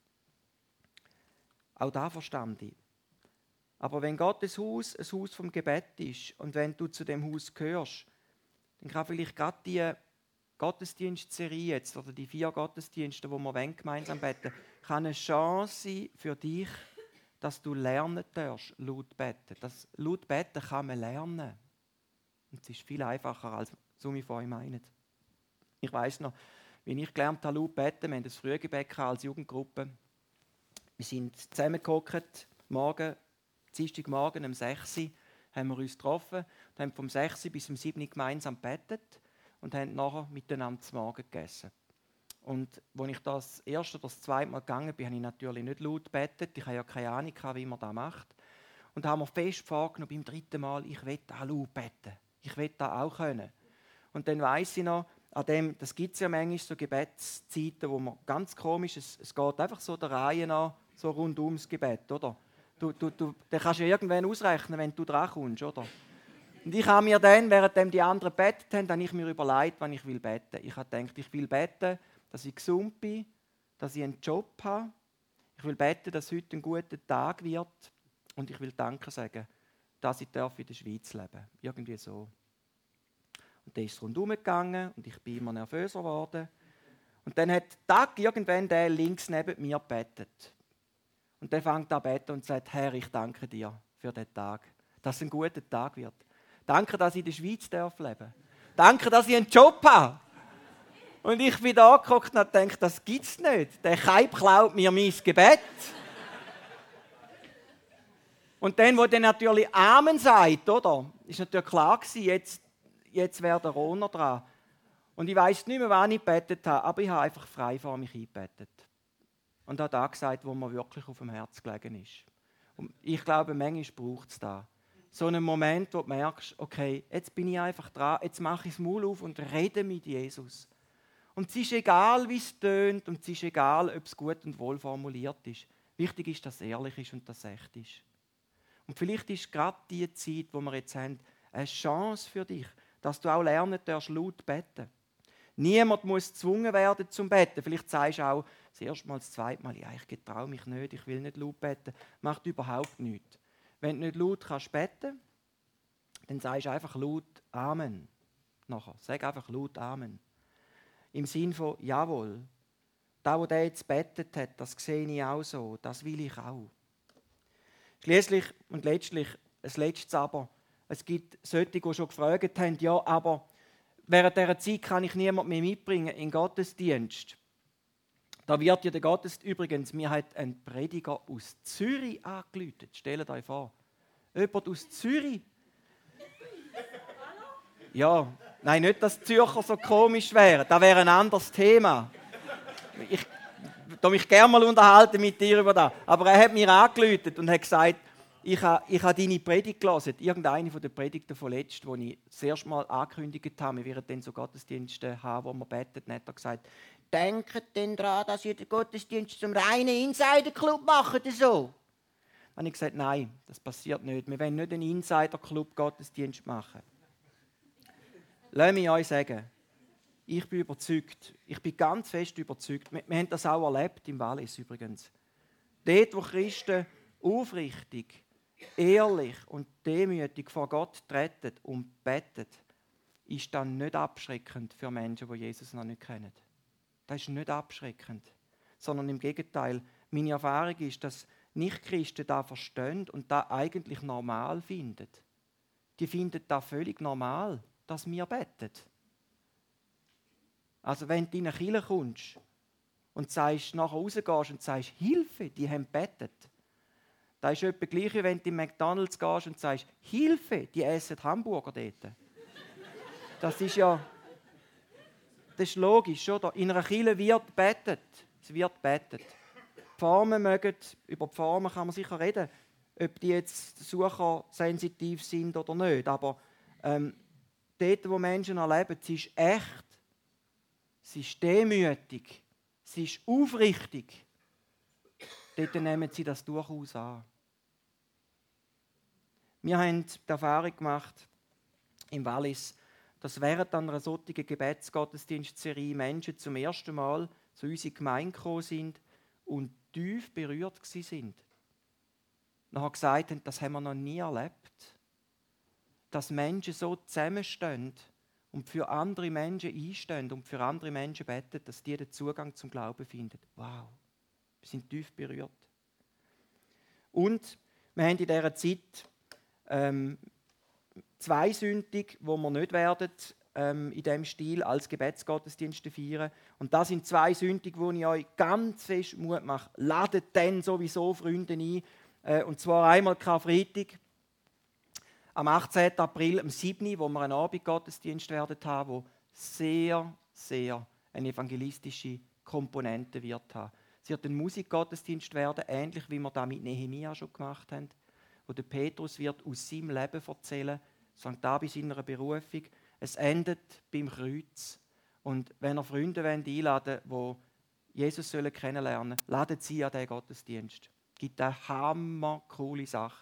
Auch da verstand ich. Aber wenn Gottes Haus ein Haus vom Gebet ist und wenn du zu dem Haus gehörst, dann kann vielleicht gerade die Gottesdienstserie jetzt oder die 4 Gottesdienste, wo wir gemeinsam beten, kann eine Chance sein für dich, dass du lernen darfst, laut beten. Das laut beten kann man lernen. Und es ist viel einfacher, als so wie vorhin meinen. Ich weiss noch, wie ich gelernt habe, laut beten, wir haben das Frühgebet als Jugendgruppe. Wir sind zusammengehockt, Dienstagmorgen um 6 Uhr haben wir uns getroffen und haben vom 6 Uhr bis zum 7 Uhr gemeinsam gebetet und haben nachher miteinander zu Morgen gegessen. Und als ich das erste oder das zweite Mal gegangen bin, habe ich natürlich nicht laut gebetet. Ich habe ja keine Ahnung, wie man das macht. Und haben mir fest vorgenommen, beim 3. Mal, ich will da laut beten. Ich will das auch können. Und dann weiss ich noch, das gibt es ja manchmal, so Gebetszeiten, wo man ganz komisch, es geht einfach so der Reihe nach, so rund ums Gebet, oder? Du kannst ja irgendwann ausrechnen, wenn du dran kommst, oder? Und ich habe mir dann, während die anderen betet haben, habe ich mir überlegt, wann ich will beten. Ich habe gedacht, ich will beten, dass ich gesund bin, dass ich einen Job habe. Ich will beten, dass heute ein guter Tag wird. Und ich will Danke sagen, dass ich in der Schweiz leben darf. Irgendwie so. Und dann ist es rundherum gegangen und ich bin immer nervöser geworden. Und dann hat Tag irgendwann der links neben mir gebetet. Und der fängt an zu beten und sagt, Herr, ich danke dir für diesen Tag, dass es ein guter Tag wird. Danke, dass ich in der Schweiz leben darf. Danke, dass ich einen Job habe. Und ich bin da angeguckt und habe gedacht, das gibt es nicht. Der Kaib klaut mir mein Gebet. Und dann, wo der natürlich Amen sagt, oder? Ist natürlich klar gewesen, jetzt wäre der Roner dran. Und ich weiss nicht mehr, wann ich gebetet habe, aber ich habe einfach frei vor mich eingebetet. Und habe das gesagt, wo mir wirklich auf dem Herz gelegen ist. Und ich glaube, manchmal braucht es da. So einen Moment, wo du merkst, okay, jetzt bin ich einfach dran, jetzt mache ich das Maul auf und rede mit Jesus. Und es ist egal, wie es tönt, und es ist egal, ob es gut und wohl formuliert ist. Wichtig ist, dass es ehrlich ist und dass es echt ist. Und vielleicht ist gerade die Zeit, die wir jetzt haben, eine Chance für dich, dass du auch lernen darfst, laut beten. Niemand muss gezwungen werden zum Betten. Vielleicht sagst du auch das erste Mal, das zweite Mal, ja, ich traue mich nicht, ich will nicht laut beten. Macht überhaupt nichts. Wenn du nicht laut kannst beten, dann sagst du einfach laut Amen. Nachher. Sag einfach laut Amen. Im Sinn von, jawohl, da, wo der jetzt betet hat, das sehe ich auch so, das will ich auch. Schließlich und letztlich, das Letzte aber, es gibt solche, die schon gefragt haben, ja, aber während dieser Zeit kann ich niemanden mehr mitbringen in den Gottesdienst. Da wird ja der Gottesdienst, übrigens, mir hat ein Prediger aus Zürich angerufen. Stellt euch vor. Jemand aus Zürich. Ja, nein, nicht, dass die Zürcher so komisch wären. Das wäre ein anderes Thema. Ich würde mich gerne mal unterhalten mit dir über das. Aber er hat mir angerufen und hat gesagt, ich habe deine Predigt gelesen. Irgendeine von den Predigten von letzt, die ich das erste Mal angekündigt habe. Wir werden dann so Gottesdienste haben, wo wir beten. Dann hat er gesagt, denkt denn daran, dass ihr den Gottesdienst zum reinen Insider-Club macht. So. Dann habe ich gesagt, nein, das passiert nicht. Wir wollen nicht einen Insider-Club-Gottesdienst machen. lasst mich euch sagen, ich bin überzeugt, ich bin ganz fest überzeugt, wir haben das auch erlebt im Wallis übrigens. Dort, wo Christen aufrichtig, ehrlich und demütig vor Gott treten und beten, ist das nicht abschreckend für Menschen, die Jesus noch nicht kennen. Das ist nicht abschreckend, sondern im Gegenteil. Meine Erfahrung ist, dass Nichtchristen das verstehen und das eigentlich normal finden. Die finden das völlig normal, dass wir beten. Also wenn du in eine Kirche kommst und sagst, nachher rausgehst und sagst, Hilfe, die haben gebetet. Das ist etwa gleich, wie wenn du in McDonald's gehst und sagst, Hilfe, die essen Hamburger dort. Das ist ja, das ist logisch, oder? In einer Kirche wird gebetet. Es wird gebetet. Über die Formen kann man sicher reden, ob die jetzt suchersensitiv sind oder nicht. Aber dort, wo Menschen erleben, sie ist echt, sie ist demütig, sie ist aufrichtig. Dort nehmen sie das durchaus an. Wir haben die Erfahrung gemacht im Wallis, dass während einer solchen Gebetsgottesdienstserie Menschen zum ersten Mal zu unserer Gemeinde gekommen sind und tief berührt waren. Nachher gesagt haben, das haben wir noch nie erlebt. Dass Menschen so zusammenstehen und für andere Menschen einstehen und für andere Menschen beten, dass die den Zugang zum Glauben finden. Wow, wir sind tief berührt. Und wir haben in dieser Zeit zweisündig, wo wir nicht werden in diesem Stil als Gebetsgottesdienste feiern. Und das sind zwei Sündig, wo ich euch ganz fest Mut mache. Ladet dann sowieso Freunde ein. Und zwar einmal Karfreitag, am 18. April, am 7., wo wir einen Abendgottesdienst werden haben, der sehr, sehr eine evangelistische Komponente wird haben. Es wird ein Musikgottesdienst werden, ähnlich wie wir das mit Nehemia schon gemacht haben, wo der Petrus wird aus seinem Leben erzählen, fängt an bei seiner Berufung. Es endet beim Kreuz. Und wenn ihr Freunde einladen wollt, die Jesus kennenlernen sollen, ladet sie an diesen Gottesdienst. Es gibt eine hammercoole Sache.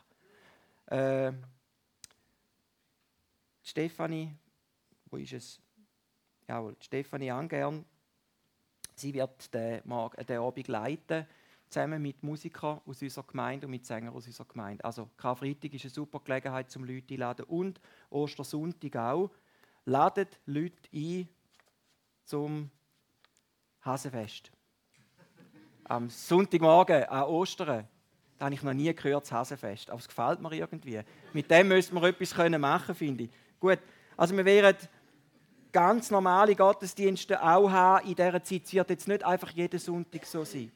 Stefanie, wo ist es? Jawohl, Stefanie Angern. Sie wird den Abend leiten, zusammen mit Musikern aus unserer Gemeinde und mit Sängern aus unserer Gemeinde. Also Karfreitag ist eine super Gelegenheit, um Leute einzuladen. Und Ostersonntag auch. Ladet Leute ein zum Hasenfest. Am Sonntagmorgen an Ostern. Das habe ich noch nie gehört, das Hasenfest. Aber es gefällt mir irgendwie. Mit dem müssen wir etwas machen können, finde ich. Gut, also wir werden ganz normale Gottesdienste auch haben in dieser Zeit. Es wird jetzt nicht einfach jeden Sonntag so sein.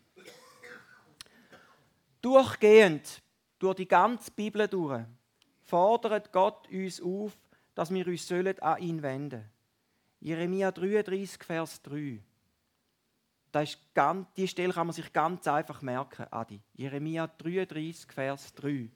Durchgehend, durch die ganze Bibel durch, fordert Gott uns auf, dass wir uns an ihn wenden sollen. Jeremia 33, Vers 3. Die Stelle kann man sich ganz einfach merken, Adi. Jeremia 33, Vers 3.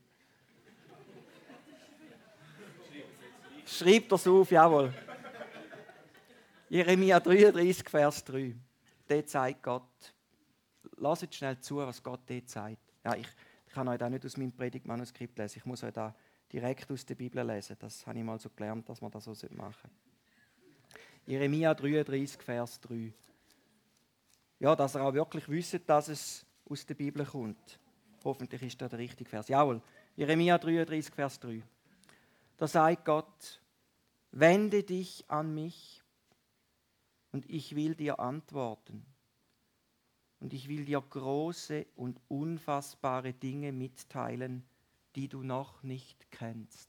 Schreibt das auf, jawohl. Jeremia 33, Vers 3. Dort sagt Gott, lasst schnell zu, was Gott dort sagt. Ja, ich kann euch da nicht aus meinem Predigtmanuskript lesen, ich muss euch da direkt aus der Bibel lesen. Das habe ich mal so gelernt, dass man das so machen sollte. Jeremia 33, Vers 3. Ja, dass ihr auch wirklich wisst, dass es aus der Bibel kommt. Hoffentlich ist das der richtige Vers. Jawohl, Jeremia 33, Vers 3. Da sagt Gott, wende dich an mich und ich will dir antworten. Und ich will dir große und unfassbare Dinge mitteilen, die du noch nicht kennst.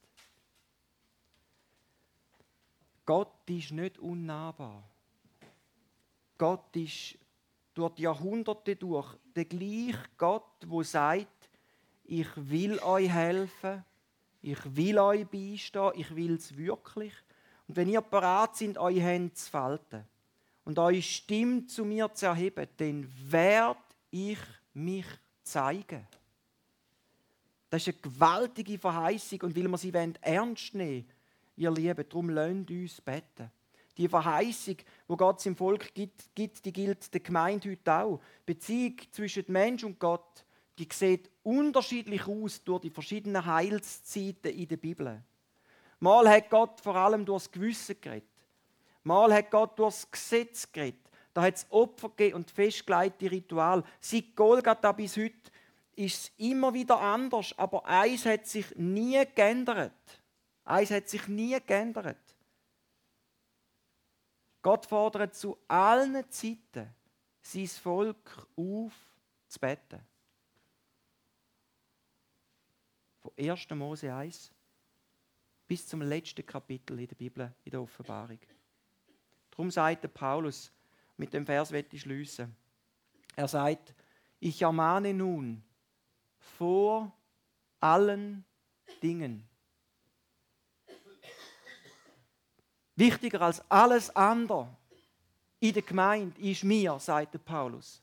Gott ist nicht unnahbar. Gott ist durch die Jahrhunderte durch der gleiche Gott, der sagt, ich will euch helfen, ich will euch beistehen, ich will es wirklich. Und wenn ihr bereit seid, eure Hände zu falten und eure Stimme zu mir zu erheben, dann werde ich mich zeigen. Das ist eine gewaltige Verheißung und weil wir sie ernst nehmen wollen, ihr Lieben, darum lasst uns beten. Die Verheißung, die Gott seinem Volk gibt, die gilt der Gemeinde heute auch. Die Beziehung zwischen Mensch und Gott, die sieht unterschiedlich aus durch die verschiedenen Heilszeiten in der Bibel. Mal hat Gott vor allem durch das Gewissen geredet. Mal hat Gott durchs Gesetz geredet. Da hat es Opfer gegeben und festgelegte Ritual. Seit Golgatha bis heute ist es immer wieder anders. Aber eins hat sich nie geändert. Eins hat sich nie geändert. Gott fordert zu allen Zeiten sein Volk auf, zu beten. Von 1. Mose 1 bis zum letzten Kapitel in der Bibel, in der Offenbarung. Darum sagt der Paulus, mit dem Vers möchte ich schliessen. Er sagt, ich ermahne nun vor allen Dingen. Wichtiger als alles andere in der Gemeinde ist mir, sagt der Paulus,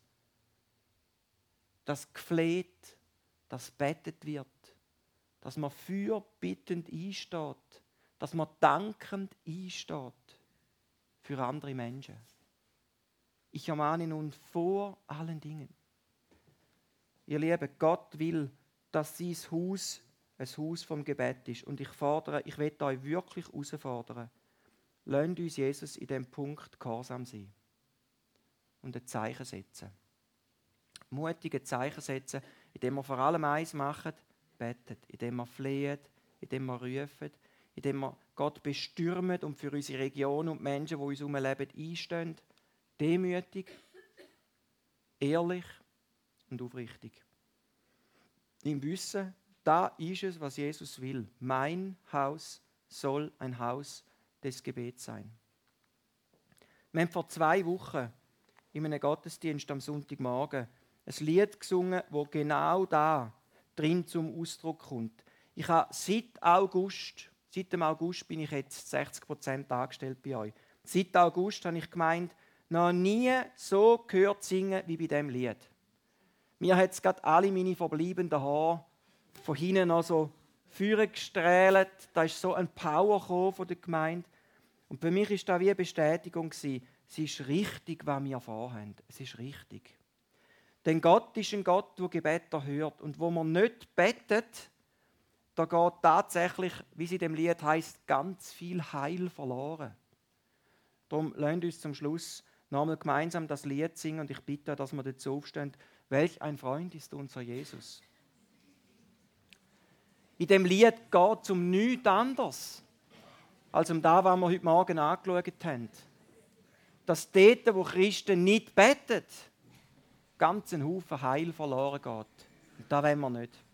dass gefleht, dass betet wird, dass man fürbittend einsteht, dass man dankend einsteht für andere Menschen. Ich ermahne nun vor allen Dingen. Ihr Lieben, Gott will, dass sein Haus ein Haus vom Gebet ist. Und ich will euch wirklich herausfordern. Lasst uns Jesus in diesem Punkt gehorsam sein und ein Zeichen setzen. Mutige Zeichen setzen, indem wir vor allem eins machen, beten, indem wir flehen, indem wir rufen, indem wir Gott bestürmen und für unsere Region und die Menschen, die uns umleben, einstehen. Demütig, ehrlich und aufrichtig. Im Wissen, da ist es, was Jesus will. Mein Haus soll ein Haus des Gebets sein. Wir haben vor 2 Wochen in einem Gottesdienst am Sonntagmorgen ein Lied gesungen, wo genau da drin zum Ausdruck kommt. Ich habe seit dem August bin ich jetzt 60% angestellt bei euch. Seit August habe ich gemeint, noch nie so gehört singen wie bei diesem Lied. Mir hat es gerade alle meine verbleibenden Haare von hinten noch so vorgestrahlt. Da ist so ein Power von der Gemeinde. Und für mich war das wie eine Bestätigung. Es ist richtig, was wir vorhaben. Es ist richtig. Denn Gott ist ein Gott, der Gebete hört. Und wo man nicht betet, da geht tatsächlich, wie es in dem Lied heißt, ganz viel Heil verloren. Darum lasst uns zum Schluss nochmal gemeinsam das Lied singen und ich bitte, dass wir dazu aufstehen. Welch ein Freund ist unser Jesus. In dem Lied geht es um nichts anderes, als um das, was wir heute Morgen angeschaut haben. Dass dort, wo Christen nicht beten, ganz ein Haufen Heil verloren geht. Und das wollen wir nicht.